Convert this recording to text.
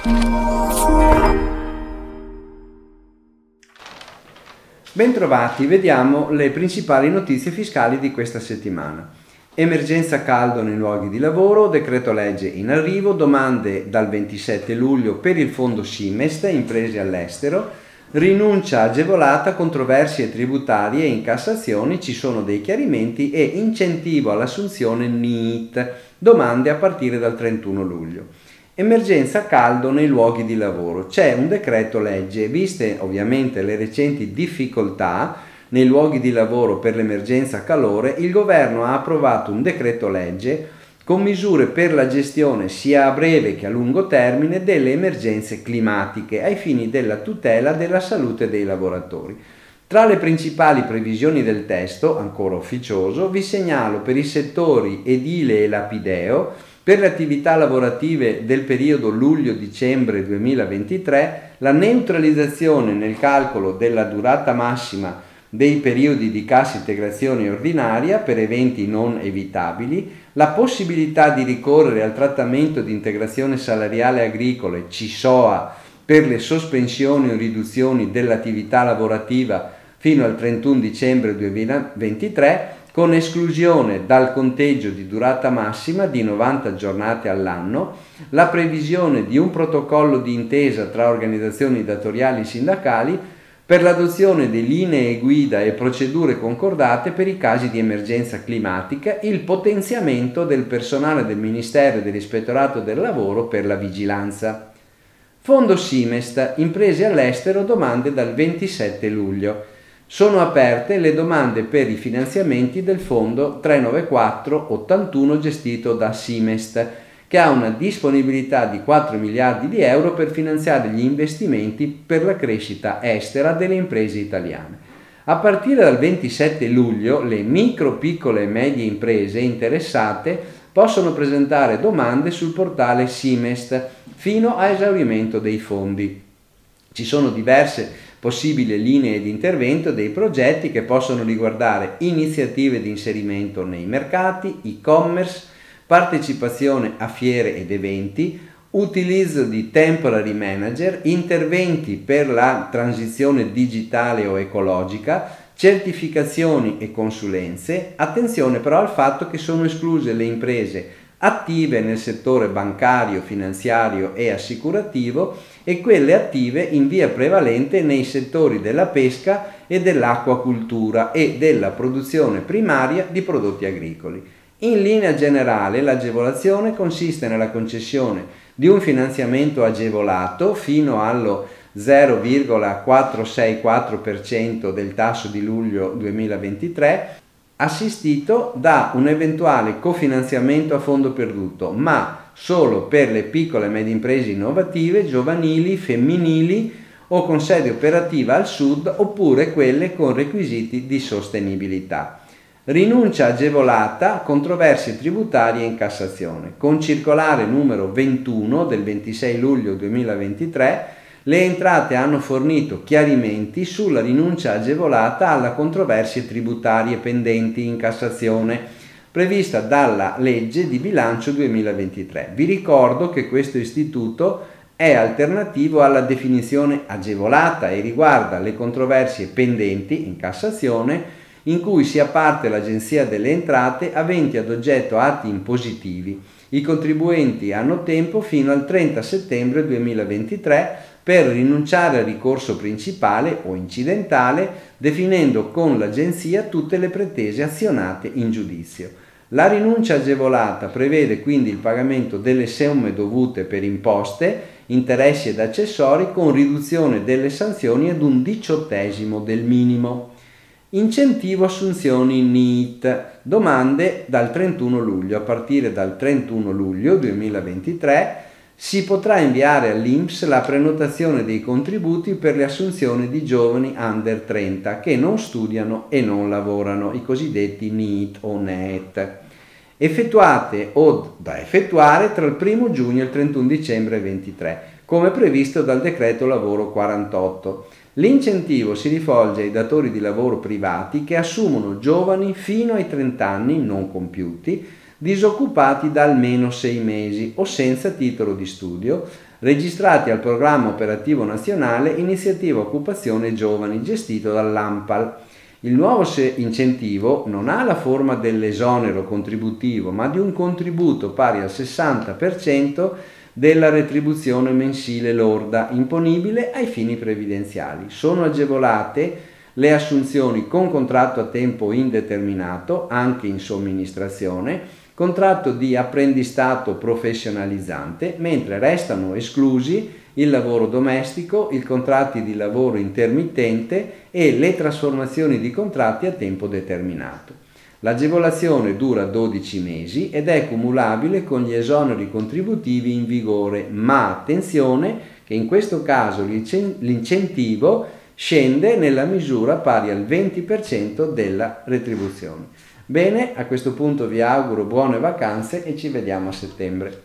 Bentrovati, vediamo le principali notizie fiscali di questa settimana. Emergenza caldo nei luoghi di lavoro, decreto legge in arrivo, domande dal 27 luglio per il fondo Simest, imprese all'estero, rinuncia agevolata, controversie tributarie e incassazioni, ci sono dei chiarimenti e incentivo all'assunzione NEET, domande a partire dal 31 luglio. Emergenza caldo nei luoghi di lavoro. C'è un decreto legge, viste ovviamente le recenti difficoltà nei luoghi di lavoro per l'emergenza calore, il governo ha approvato un decreto legge con misure per la gestione sia a breve che a lungo termine delle emergenze climatiche ai fini della tutela della salute dei lavoratori. Tra le principali previsioni del testo, ancora ufficioso, vi segnalo per i settori edile e lapideo, per le attività lavorative del periodo luglio-dicembre 2023, la neutralizzazione nel calcolo della durata massima dei periodi di cassa integrazione ordinaria per eventi non evitabili, la possibilità di ricorrere al trattamento di integrazione salariale agricole CISOA per le sospensioni o riduzioni dell'attività lavorativa fino al 31 dicembre 2023, con esclusione dal conteggio di durata massima di 90 giornate all'anno, la previsione di un protocollo di intesa tra organizzazioni datoriali e sindacali per l'adozione di linee guida e procedure concordate per i casi di emergenza climatica, il potenziamento del personale del Ministero e dell'Ispettorato del Lavoro per la vigilanza. Fondo Simest, imprese all'estero, domande dal 27 luglio. Sono aperte le domande per i finanziamenti del fondo 39481 gestito da Simest, che ha una disponibilità di 4 miliardi di euro per finanziare gli investimenti per la crescita estera delle imprese italiane. A partire dal 27 luglio le micro, piccole e medie imprese interessate possono presentare domande sul portale Simest fino a esaurimento dei fondi. Ci sono diverse possibili linee di intervento dei progetti che possono riguardare iniziative di inserimento nei mercati, e-commerce, partecipazione a fiere ed eventi, utilizzo di temporary manager, interventi per la transizione digitale o ecologica, certificazioni e consulenze. Attenzione però al fatto che sono escluse le imprese attive nel settore bancario, finanziario e assicurativo e quelle attive in via prevalente nei settori della pesca e dell'acquacultura e della produzione primaria di prodotti agricoli. In linea generale l'agevolazione consiste nella concessione di un finanziamento agevolato fino allo 0,464% del tasso di luglio 2023, assistito da un eventuale cofinanziamento a fondo perduto, ma solo per le piccole e medie imprese innovative, giovanili, femminili o con sede operativa al sud oppure quelle con requisiti di sostenibilità. Rinuncia agevolata, controversie tributarie in Cassazione. Con circolare numero 21 del 26 luglio 2023, le entrate hanno fornito chiarimenti sulla rinuncia agevolata alla controversie tributarie pendenti in Cassazione, prevista dalla legge di bilancio 2023. Vi ricordo che questo istituto è alternativo alla definizione agevolata e riguarda le controversie pendenti in Cassazione in cui sia parte l'Agenzia delle Entrate aventi ad oggetto atti impositivi. I contribuenti hanno tempo fino al 30 settembre 2023 per rinunciare al ricorso principale o incidentale, definendo con l'Agenzia tutte le pretese azionate in giudizio. La rinuncia agevolata prevede quindi il pagamento delle somme dovute per imposte, interessi ed accessori con riduzione delle sanzioni ad 1/18 del minimo. Incentivo assunzioni NEET, domande dal 31 luglio. A partire dal 31 luglio 2023 si potrà inviare all'INPS la prenotazione dei contributi per le assunzioni di giovani under 30 che non studiano e non lavorano, i cosiddetti NEET o NEET, effettuate o da effettuare tra il 1 giugno e il 31 dicembre 2023, come previsto dal decreto lavoro 48. L'incentivo si rivolge ai datori di lavoro privati che assumono giovani fino ai 30 anni non compiuti, disoccupati da almeno 6 mesi o senza titolo di studio, registrati al Programma Operativo Nazionale Iniziativa Occupazione Giovani gestito dall'ANPAL. Il nuovo incentivo non ha la forma dell'esonero contributivo, ma di un contributo pari al 60% della retribuzione mensile lorda imponibile ai fini previdenziali. Sono agevolate le assunzioni con contratto a tempo indeterminato, anche in somministrazione, contratto di apprendistato professionalizzante, mentre restano esclusi il lavoro domestico, i contratti di lavoro intermittente e le trasformazioni di contratti a tempo determinato. L'agevolazione dura 12 mesi ed è cumulabile con gli esoneri contributivi in vigore, ma attenzione che in questo caso l'incentivo scende nella misura pari al 20% della retribuzione. Bene, a questo punto vi auguro buone vacanze e ci vediamo a settembre.